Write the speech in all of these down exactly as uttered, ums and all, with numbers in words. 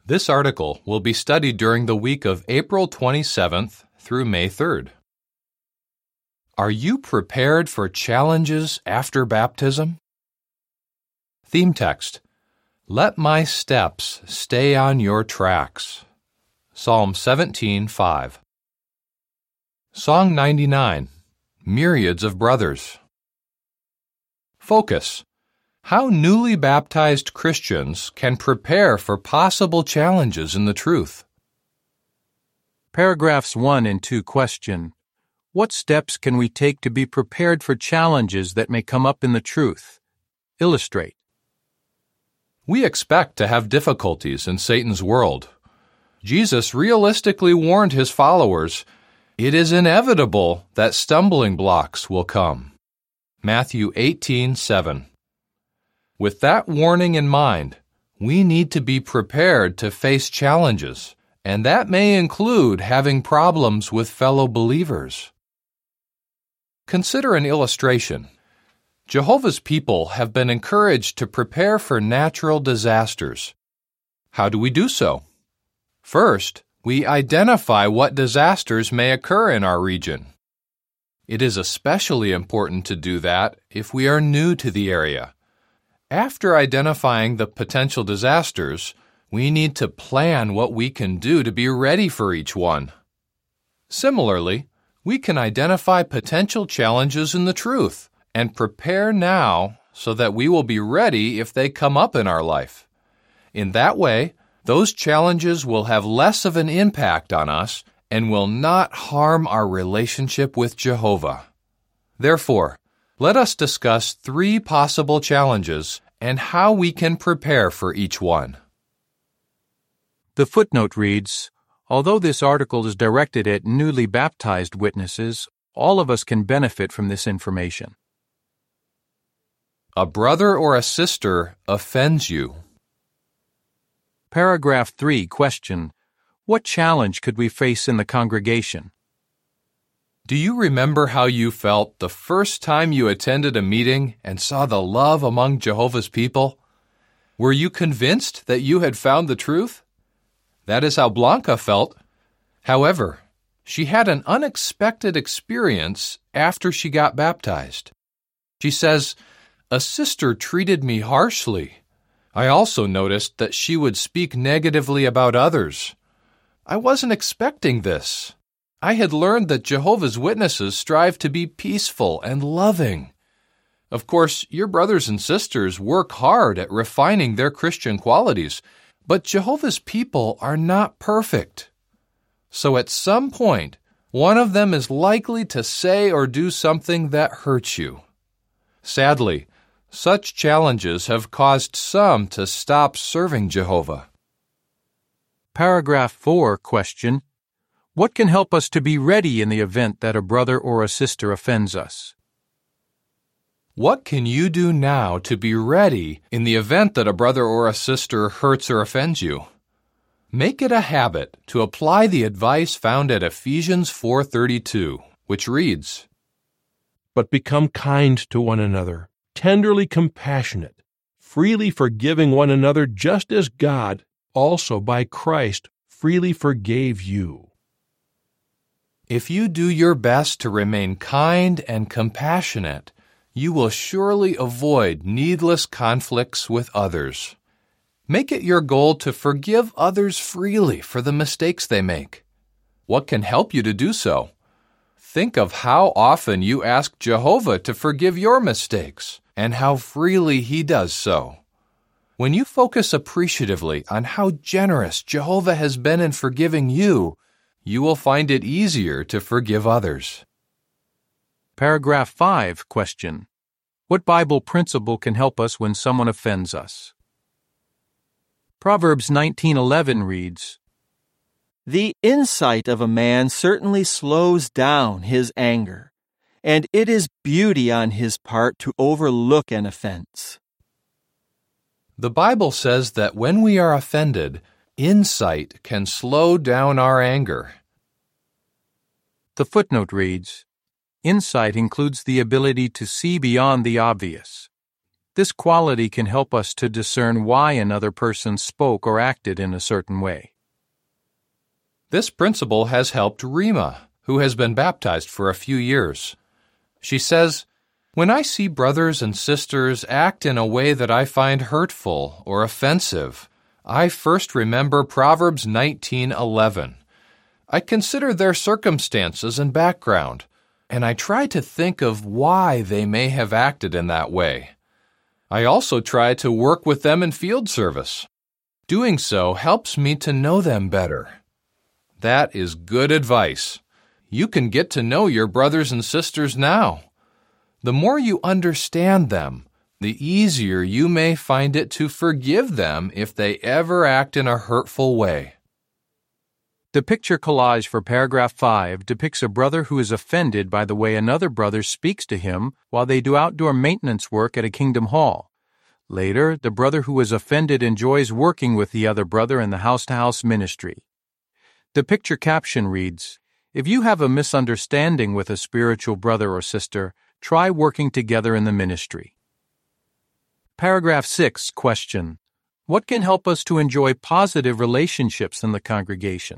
This article will be studied during the week of April twenty-seventh through May third. Are you prepared for challenges after baptism? Theme text: Let my steps stay on your tracks. Psalm seventeen five. Song ninety-nine, Myriads of Brothers. Focus: How newly baptized Christians can prepare for possible challenges in the truth. Paragraphs one and two question: What steps can we take to be prepared for challenges that may come up in the truth? Illustrate. We expect to have difficulties in Satan's world. Jesus realistically warned his followers, it is inevitable that stumbling blocks will come. Matthew eighteen seven. With that warning in mind, we need to be prepared to face challenges, and that may include having problems with fellow believers. Consider an illustration. Jehovah's people have been encouraged to prepare for natural disasters. How do we do so? First, we identify what disasters may occur in our region. It is especially important to do that if we are new to the area. After identifying the potential disasters, we need to plan what we can do to be ready for each one. Similarly, we can identify potential challenges in the truth and prepare now so that we will be ready if they come up in our life. In that way, those challenges will have less of an impact on us and will not harm our relationship with Jehovah. Therefore, let us discuss three possible challenges and how we can prepare for each one. The footnote reads, although this article is directed at newly baptized witnesses, all of us can benefit from this information. A brother or a sister offends you. Paragraph three question: What challenge could we face in the congregation? Do you remember how you felt the first time you attended a meeting and saw the love among Jehovah's people? Were you convinced that you had found the truth? That is how Blanca felt. However, she had an unexpected experience after she got baptized. She says, "A sister treated me harshly. I also noticed that she would speak negatively about others. I wasn't expecting this. I had learned that Jehovah's Witnesses strive to be peaceful and loving. Of course, your brothers and sisters work hard at refining their Christian qualities, but Jehovah's people are not perfect. So at some point, one of them is likely to say or do something that hurts you. Sadly, such challenges have caused some to stop serving Jehovah." Paragraph four question: What can help us to be ready in the event that a brother or a sister offends us? What can you do now to be ready in the event that a brother or a sister hurts or offends you? Make it a habit to apply the advice found at Ephesians four thirty-two, which reads, "But become kind to one another, tenderly compassionate, freely forgiving one another, just as God also by Christ freely forgave you." If you do your best to remain kind and compassionate, you will surely avoid needless conflicts with others. Make it your goal to forgive others freely for the mistakes they make. What can help you to do so? Think of how often you ask Jehovah to forgive your mistakes and how freely He does so. When you focus appreciatively on how generous Jehovah has been in forgiving you, you will find it easier to forgive others. Paragraph five question: What Bible principle can help us when someone offends us? Proverbs nineteen eleven reads, "The insight of a man certainly slows down his anger, and it is beauty on his part to overlook an offense." The Bible says that when we are offended, insight can slow down our anger. The footnote reads, Insight includes the ability to see beyond the obvious. This quality can help us to discern why another person spoke or acted in a certain way. This principle has helped Rima, who has been baptized for a few years. She says, "When I see brothers and sisters act in a way that I find hurtful or offensive, I first remember Proverbs nineteen eleven. I consider their circumstances and background, and I try to think of why they may have acted in that way. I also try to work with them in field service. Doing so helps me to know them better." That is good advice. You can get to know your brothers and sisters now. The more you understand them, the easier you may find it to forgive them if they ever act in a hurtful way. The picture collage for paragraph five depicts a brother who is offended by the way another brother speaks to him while they do outdoor maintenance work at a Kingdom Hall. Later, the brother who is offended enjoys working with the other brother in the house-to-house ministry. The picture caption reads, "If you have a misunderstanding with a spiritual brother or sister, try working together in the ministry." Paragraph six, question. What can help us to enjoy positive relationships in the congregation?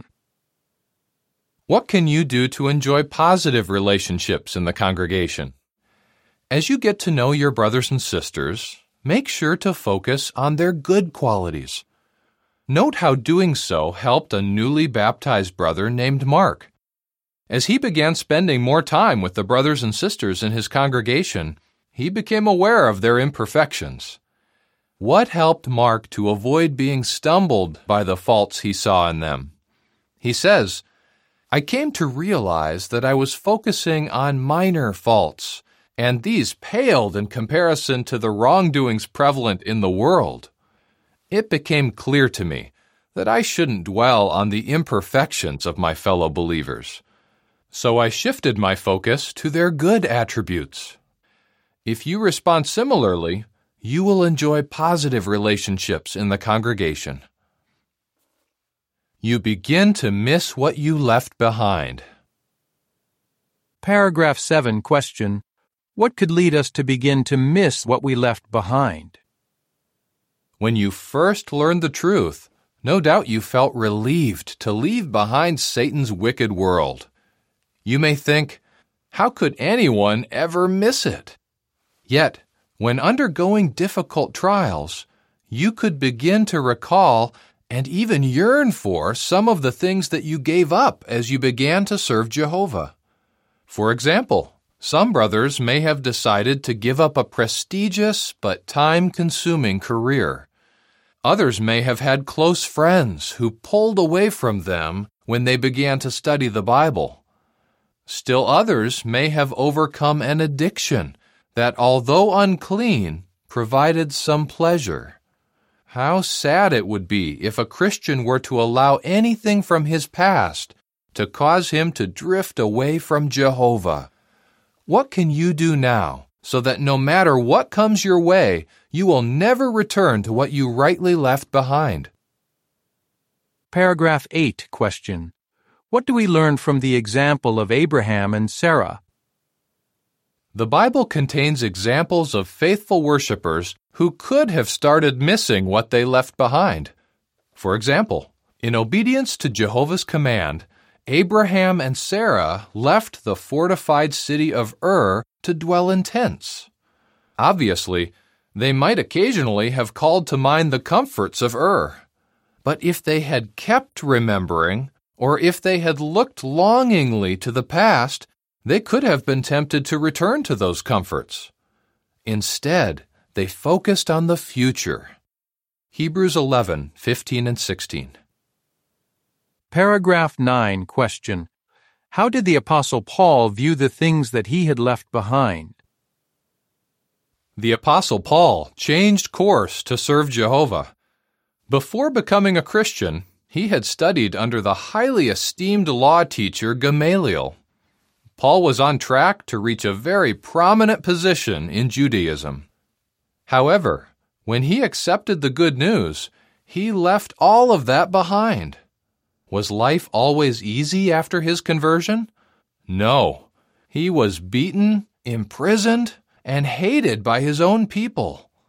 What can you do to enjoy positive relationships in the congregation? As you get to know your brothers and sisters, make sure to focus on their good qualities. Note how doing so helped a newly baptized brother named Mark. As he began spending more time with the brothers and sisters in his congregation, he became aware of their imperfections. What helped Mark to avoid being stumbled by the faults he saw in them? He says, "I came to realize that I was focusing on minor faults, and these paled in comparison to the wrongdoings prevalent in the world. It became clear to me that I shouldn't dwell on the imperfections of my fellow believers. So I shifted my focus to their good attributes." If you respond similarly, you will enjoy positive relationships in the congregation. You begin to miss what you left behind. Paragraph seven, question. What could lead us to begin to miss what we left behind? When you first learned the truth, no doubt you felt relieved to leave behind Satan's wicked world. You may think, how could anyone ever miss it? Yet, when undergoing difficult trials, you could begin to recall and even yearn for some of the things that you gave up as you began to serve Jehovah. For example, some brothers may have decided to give up a prestigious but time-consuming career. Others may have had close friends who pulled away from them when they began to study the Bible. Still others may have overcome an addiction that, although unclean, provided some pleasure. How sad it would be if a Christian were to allow anything from his past to cause him to drift away from Jehovah. What can you do now so that no matter what comes your way, you will never return to what you rightly left behind? Paragraph eight, question. What do we learn from the example of Abraham and Sarah? The Bible contains examples of faithful worshipers who could have started missing what they left behind. For example, in obedience to Jehovah's command, Abraham and Sarah left the fortified city of Ur to dwell in tents. Obviously, they might occasionally have called to mind the comforts of Ur. But if they had kept remembering, or if they had looked longingly to the past, they could have been tempted to return to those comforts. Instead, they focused on the future. Hebrews eleven, fifteen and sixteen. Paragraph nine, question. How did the Apostle Paul view the things that he had left behind? The Apostle Paul changed course to serve Jehovah. Before becoming a Christian, he had studied under the highly esteemed law teacher Gamaliel. Paul was on track to reach a very prominent position in Judaism. However, when he accepted the good news, he left all of that behind. Was life always easy after his conversion? No. He was beaten, imprisoned, and hated by his own people.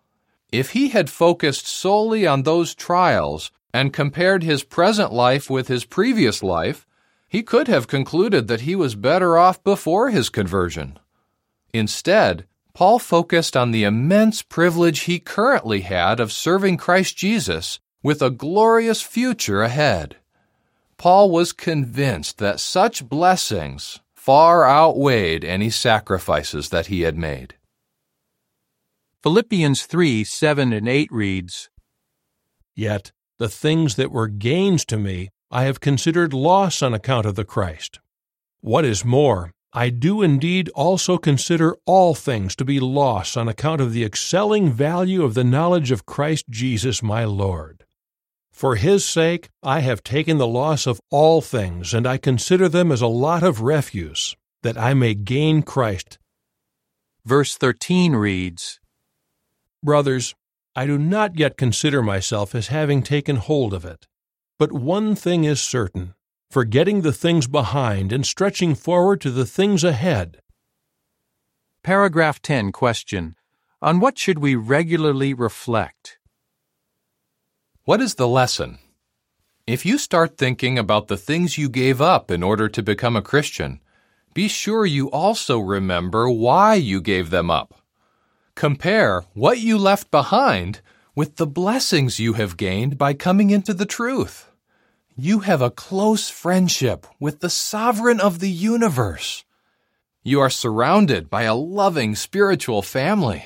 If he had focused solely on those trials and compared his present life with his previous life, he could have concluded that he was better off before his conversion. Instead, Paul focused on the immense privilege he currently had of serving Christ Jesus with a glorious future ahead. Paul was convinced that such blessings far outweighed any sacrifices that he had made. Philippians three, seven and eight reads, Yet the things that were gains to me I have considered loss on account of the Christ. What is more, I do indeed also consider all things to be loss on account of the excelling value of the knowledge of Christ Jesus my Lord. For his sake I have taken the loss of all things, and I consider them as a lot of refuse, that I may gain Christ. Verse thirteen reads, Brothers, I do not yet consider myself as having taken hold of it. But one thing is certain, forgetting the things behind and stretching forward to the things ahead. Paragraph ten question. On what should we regularly reflect? What is the lesson? If you start thinking about the things you gave up in order to become a Christian, be sure you also remember why you gave them up. Compare what you left behind with the blessings you have gained by coming into the truth. You have a close friendship with the Sovereign of the universe. You are surrounded by a loving spiritual family.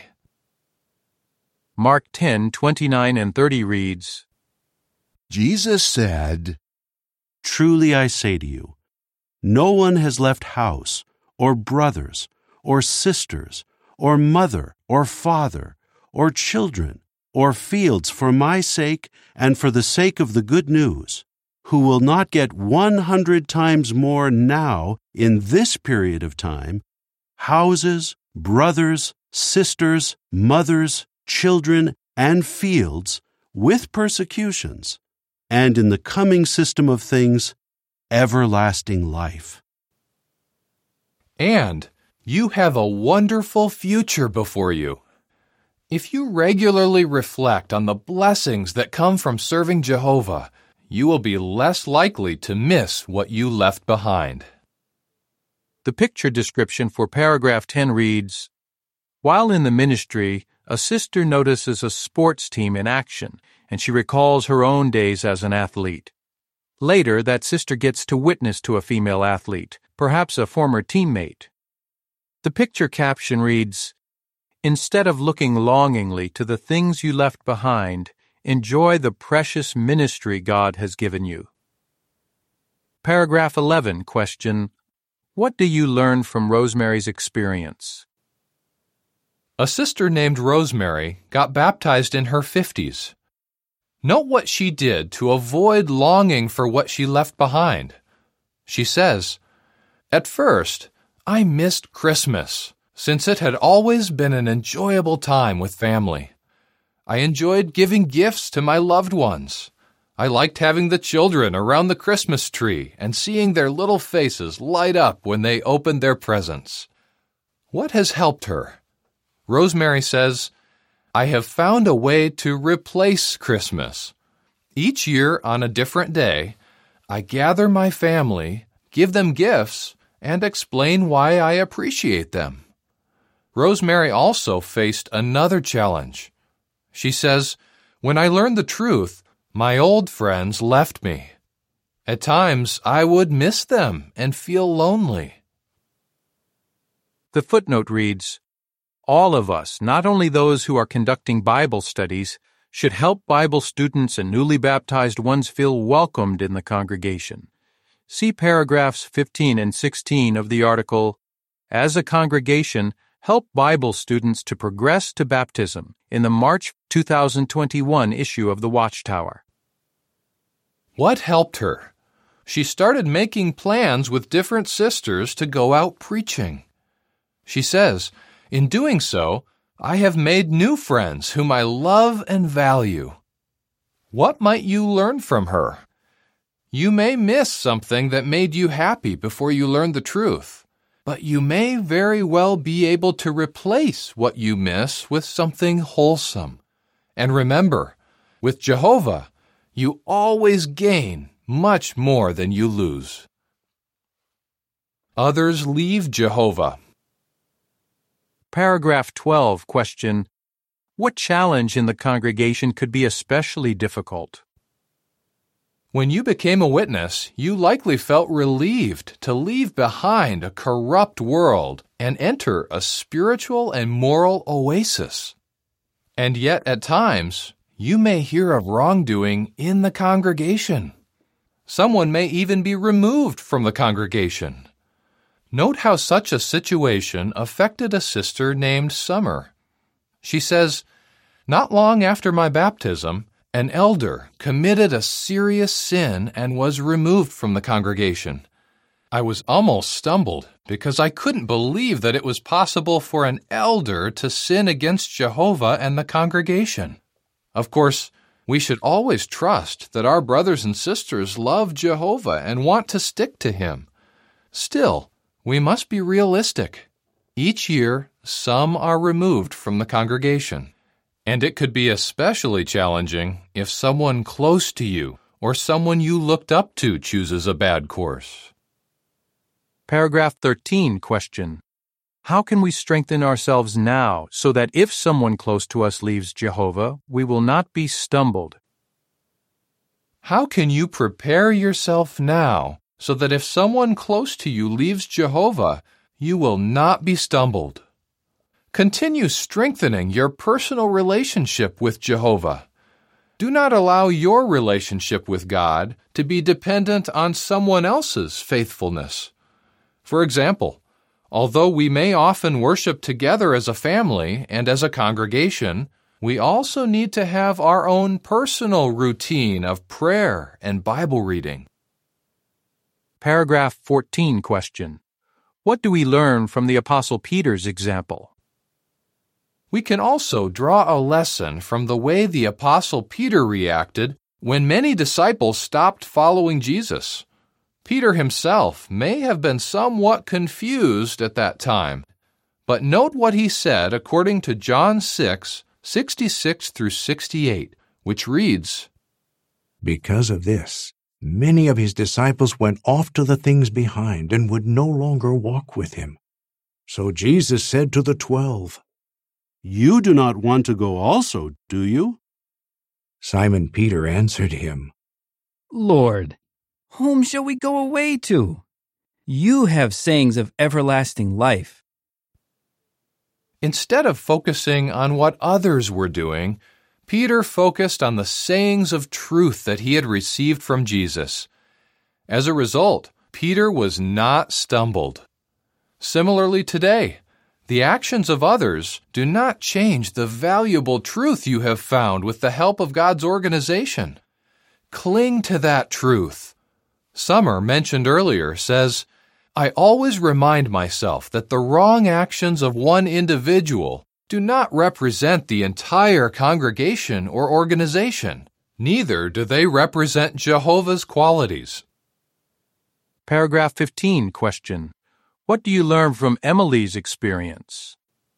Mark ten, twenty-nine and thirty reads, Jesus said, Truly I say to you, no one has left house, or brothers, or sisters, or mother, or father, or children, or fields for my sake and for the sake of the good news, who will not get one hundred times more now in this period of time, houses, brothers, sisters, mothers, children, and fields, with persecutions, and in the coming system of things, everlasting life. And you have a wonderful future before you. If you regularly reflect on the blessings that come from serving Jehovah, you will be less likely to miss what you left behind. The picture description for paragraph ten reads, While in the ministry, a sister notices a sports team in action, and she recalls her own days as an athlete. Later, that sister gets to witness to a female athlete, perhaps a former teammate. The picture caption reads, Instead of looking longingly to the things you left behind, enjoy the precious ministry God has given you. Paragraph eleven question, What do you learn from Rosemary's experience? A sister named Rosemary got baptized in her fifties. Note what she did to avoid longing for what she left behind. She says, At first, I missed Christmas, since it had always been an enjoyable time with family. I enjoyed giving gifts to my loved ones. I liked having the children around the Christmas tree and seeing their little faces light up when they opened their presents. What has helped her? Rosemary says, I have found a way to replace Christmas. Each year on a different day, I gather my family, give them gifts, and explain why I appreciate them. Rosemary also faced another challenge. She says, When I learned the truth, my old friends left me. At times, I would miss them and feel lonely. The footnote reads, All of us, not only those who are conducting Bible studies, should help Bible students and newly baptized ones feel welcomed in the congregation. See paragraphs fifteen and sixteen of the article, As a Congregation, Help Bible Students to Progress to Baptism in the March two thousand twenty-one issue of the Watchtower. What helped her? She started making plans with different sisters to go out preaching. She says, In doing so, I have made new friends whom I love and value. What might you learn from her? You may miss something that made you happy before you learned the truth, but you may very well be able to replace what you miss with something wholesome. And remember, with Jehovah, you always gain much more than you lose. Others leave Jehovah. Paragraph twelve, question: what challenge in the congregation could be especially difficult? When you became a witness, you likely felt relieved to leave behind a corrupt world and enter a spiritual and moral oasis. And yet, at times, you may hear of wrongdoing in the congregation. Someone may even be removed from the congregation. Note how such a situation affected a sister named Summer. She says, "Not long after my baptism, an elder committed a serious sin and was removed from the congregation. I was almost stumbled because I couldn't believe that it was possible for an elder to sin against Jehovah and the congregation. Of course, we should always trust that our brothers and sisters love Jehovah and want to stick to Him. Still, we must be realistic. Each year, some are removed from the congregation. And it could be especially challenging if someone close to you or someone you looked up to chooses a bad course." Paragraph thirteen, question: how can we strengthen ourselves now so that if someone close to us leaves Jehovah, we will not be stumbled? How can you prepare yourself now so that if someone close to you leaves Jehovah, you will not be stumbled? Continue strengthening your personal relationship with Jehovah. Do not allow your relationship with God to be dependent on someone else's faithfulness. For example, although we may often worship together as a family and as a congregation, we also need to have our own personal routine of prayer and Bible reading. Paragraph fourteen, question: what do we learn from the Apostle Peter's example? We can also draw a lesson from the way the Apostle Peter reacted when many disciples stopped following Jesus. Peter himself may have been somewhat confused at that time, but note what he said according to John six, sixty-six through sixty-eight, which reads, "Because of this, many of his disciples went off to the things behind and would no longer walk with him. So Jesus said to the twelve, 'You do not want to go also, do you?' Simon Peter answered him, 'Lord, whom shall we go away to? You have sayings of everlasting life.'" Instead of focusing on what others were doing, Peter focused on the sayings of truth that he had received from Jesus. As a result, Peter was not stumbled. Similarly today, the actions of others do not change the valuable truth you have found with the help of God's organization. Cling to that truth. Summer, mentioned earlier, says, "I always remind myself that the wrong actions of one individual do not represent the entire congregation or organization. Neither do they represent Jehovah's qualities." Paragraph fifteen, question: what do you learn from Emily's experience?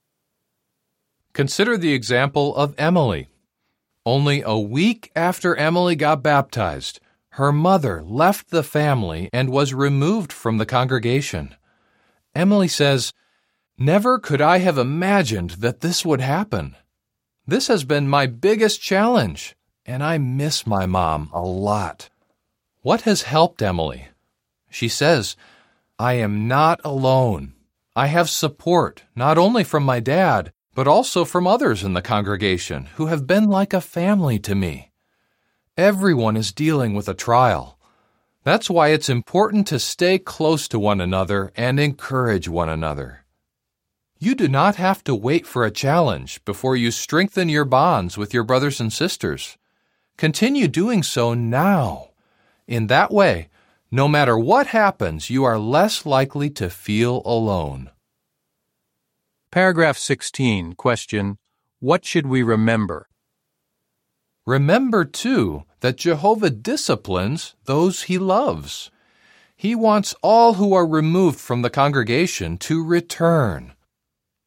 Consider the example of Emily. Only a week after Emily got baptized, her mother left the family and was removed from the congregation. Emily says, "Never could I have imagined that this would happen. This has been my biggest challenge, and I miss my mom a lot." What has helped Emily? She says, "I am not alone. I have support not only from my dad, but also from others in the congregation who have been like a family to me." Everyone is dealing with a trial. That's why it's important to stay close to one another and encourage one another. You do not have to wait for a challenge before you strengthen your bonds with your brothers and sisters. Continue doing so now. In that way, no matter what happens, you are less likely to feel alone. Paragraph sixteen, question: what should we remember? Remember, too, that Jehovah disciplines those He loves. He wants all who are removed from the congregation to return.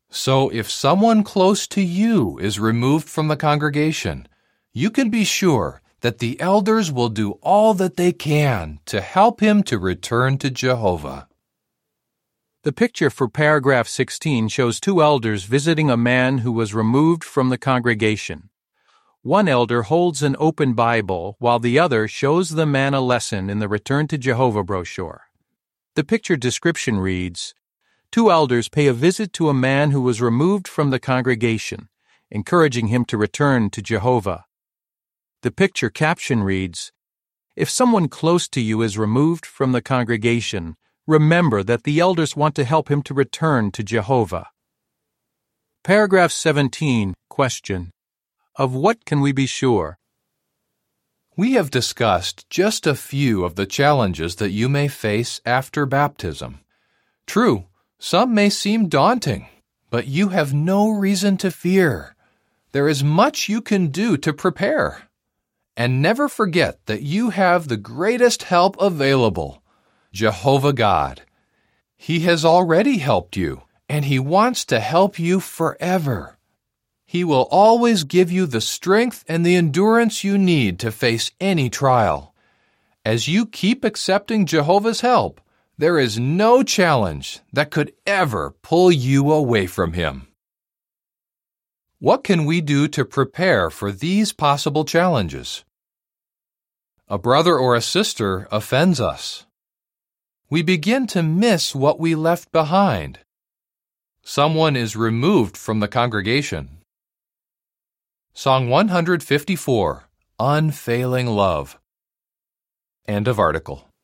So if someone close to you is removed from the congregation, you can be sure that the elders will do all that they can to help him to return to Jehovah. The picture for paragraph sixteen shows two elders visiting a man who was removed from the congregation. One elder holds an open Bible while the other shows the man a lesson in the Return to Jehovah brochure. The picture description reads, "Two elders pay a visit to a man who was removed from the congregation, encouraging him to return to Jehovah." The picture caption reads, "If someone close to you is removed from the congregation, remember that the elders want to help him to return to Jehovah." Paragraph seventeen, question. Of what can we be sure? We have discussed just a few of the challenges that you may face after baptism. True, some may seem daunting, but you have no reason to fear. There is much you can do to prepare. And never forget that you have the greatest help available, Jehovah God. He has already helped you, and He wants to help you forever. He will always give you the strength and the endurance you need to face any trial. As you keep accepting Jehovah's help, there is no challenge that could ever pull you away from Him. What can we do to prepare for these possible challenges? A brother or a sister offends us. We begin to miss what we left behind. Someone is removed from the congregation. Song one fifty-four, Unfailing Love. End of article.